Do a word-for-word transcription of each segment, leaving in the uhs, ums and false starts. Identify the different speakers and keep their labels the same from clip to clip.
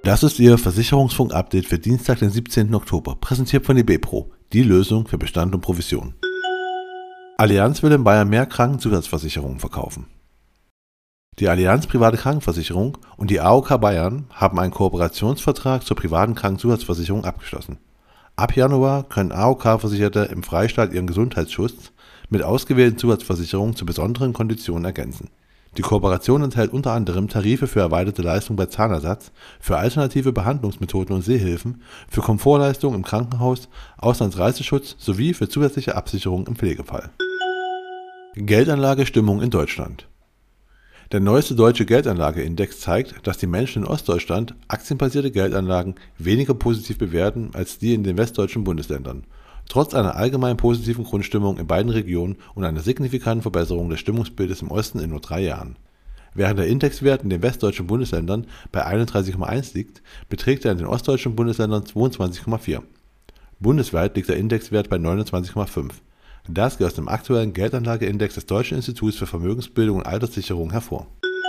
Speaker 1: Das ist Ihr Versicherungsfunk-Update für Dienstag, den siebzehnten Oktober, präsentiert von eBepro, die Lösung für Bestand und Provision. Allianz will in Bayern mehr Krankenzusatzversicherungen verkaufen. Die Allianz Private Krankenversicherung und die A O K Bayern haben einen Kooperationsvertrag zur privaten Krankenzusatzversicherung abgeschlossen. Ab Januar können A O K-Versicherte im Freistaat ihren Gesundheitsschutz mit ausgewählten Zusatzversicherungen zu besonderen Konditionen ergänzen. Die Kooperation enthält unter anderem Tarife für erweiterte Leistungen bei Zahnersatz, für alternative Behandlungsmethoden und Sehhilfen, für Komfortleistungen im Krankenhaus, Auslandsreiseschutz sowie für zusätzliche Absicherung im Pflegefall. Geldanlagestimmung in Deutschland. Der neueste deutsche Geldanlageindex zeigt, dass die Menschen in Ostdeutschland aktienbasierte Geldanlagen weniger positiv bewerten als die in den westdeutschen Bundesländern. Trotz einer allgemein positiven Grundstimmung in beiden Regionen und einer signifikanten Verbesserung des Stimmungsbildes im Osten in nur drei Jahren. Während der Indexwert in den westdeutschen Bundesländern bei einunddreißig Komma eins liegt, beträgt er in den ostdeutschen Bundesländern zweiundzwanzig Komma vier. Bundesweit liegt der Indexwert bei neunundzwanzig Komma fünf. Das geht aus dem aktuellen Geldanlageindex des Deutschen Instituts für Vermögensbildung und Alterssicherung hervor.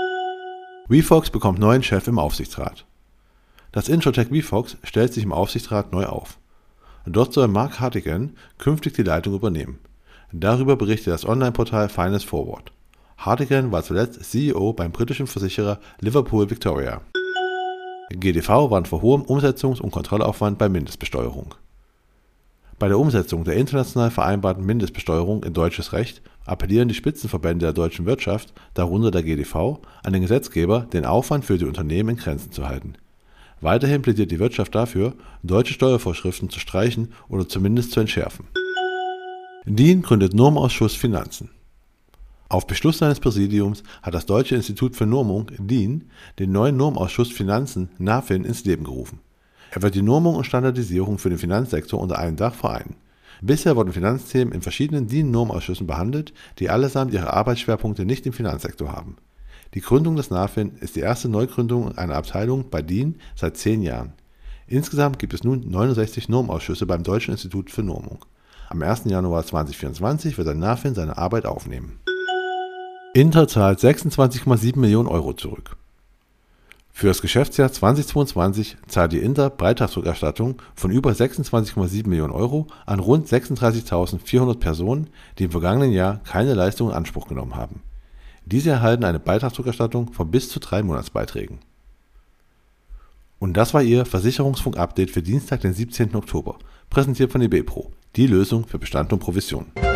Speaker 1: VFox bekommt neuen Chef im Aufsichtsrat. Das Insurtech VFox stellt sich im Aufsichtsrat neu auf. Dort soll Mark Hartigan künftig die Leitung übernehmen. Darüber berichtet das Online-Portal Finance Forward. Hartigan war zuletzt C E O beim britischen Versicherer Liverpool Victoria. G D V warnt vor hohem Umsetzungs- und Kontrollaufwand bei Mindestbesteuerung. Bei der Umsetzung der international vereinbarten Mindestbesteuerung in deutsches Recht appellieren die Spitzenverbände der deutschen Wirtschaft, darunter der G D V, an den Gesetzgeber, den Aufwand für die Unternehmen in Grenzen zu halten. Weiterhin plädiert die Wirtschaft dafür, deutsche Steuervorschriften zu streichen oder zumindest zu entschärfen. D I N gründet Normausschuss Finanzen. Auf Beschluss seines Präsidiums hat das Deutsche Institut für Normung, D I N, den neuen Normausschuss Finanzen NaFin ins Leben gerufen. Er wird die Normung und Standardisierung für den Finanzsektor unter einem Dach vereinen. Bisher wurden Finanzthemen in verschiedenen D I N-Normausschüssen behandelt, die allesamt ihre Arbeitsschwerpunkte nicht im Finanzsektor haben. Die Gründung des NaFin ist die erste Neugründung einer Abteilung bei D I N seit zehn Jahren. Insgesamt gibt es nun neunundsechzig Normausschüsse beim Deutschen Institut für Normung. Am ersten Januar zweitausendvierundzwanzig wird der NaFin seine Arbeit aufnehmen. Inter zahlt sechsundzwanzig Komma sieben Millionen Euro zurück. Für das Geschäftsjahr zweitausendzweiundzwanzig zahlt die Inter Beitragsrückerstattung von über sechsundzwanzig Komma sieben Millionen Euro an rund sechsunddreißigtausendvierhundert Personen, die im vergangenen Jahr keine Leistung in Anspruch genommen haben. Diese erhalten eine Beitragsrückerstattung von bis zu drei Monatsbeiträgen. Und das war Ihr Versicherungsfunk-Update für Dienstag, den siebzehnten Oktober, präsentiert von eBepro, die Lösung für Bestand und Provision.